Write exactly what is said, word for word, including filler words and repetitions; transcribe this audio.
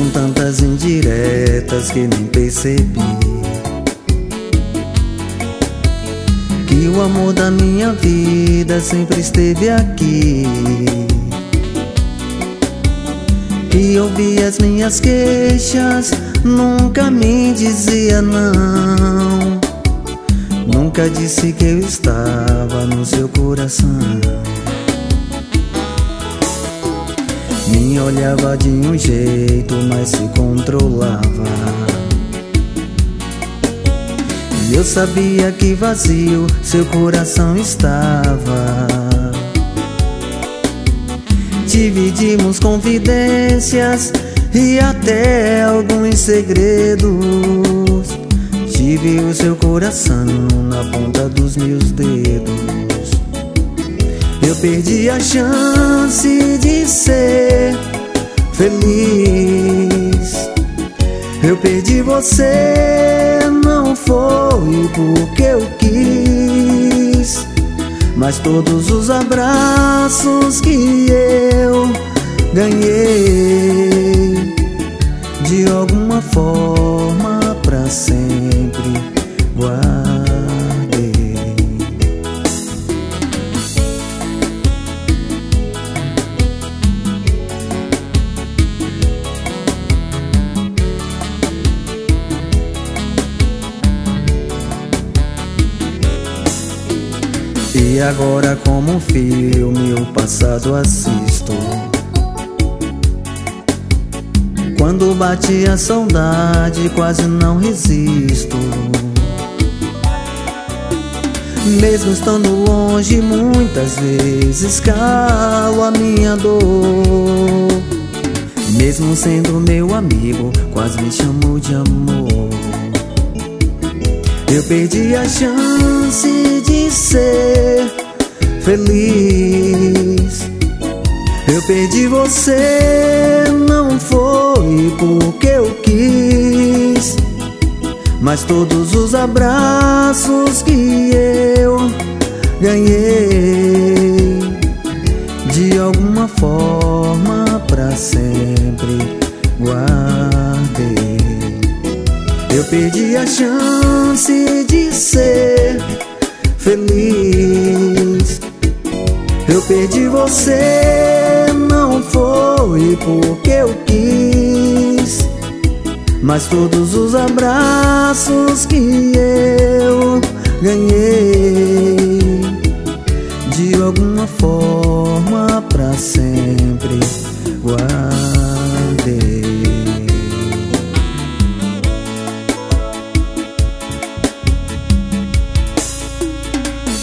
São tantas indiretas que nem percebi que o amor da minha vida sempre esteve aqui, que ouvia as minhas queixas, nunca me dizia não, nunca disse que eu estava no seu coração. Me olhava de um jeito, mas se controlava. E eu sabia que vazio seu coração estava. Dividimos confidências e até alguns segredos. Tive o seu coração na ponta dos meus dedos. Eu perdi a chance de ser feliz. Eu perdi você, não foi porque eu quis, mas todos os abraços que eu ganhei, de alguma forma pra sempre guardei. E agora, como um filme, o passado assisto. Quando bate a saudade, quase não resisto. Mesmo estando longe, muitas vezes calo a minha dor. Mesmo sendo meu amigo, quase me chamou de amor. Eu perdi a chance de ser feliz. Eu perdi você, não foi porque eu quis, mas todos os abraços que eu ganhei, de alguma forma pra sempre guardei. Eu perdi a chance de ser feliz. Eu perdi você, não foi porque eu quis, mas todos os abraços que eu ganhei, de alguma forma pra sempre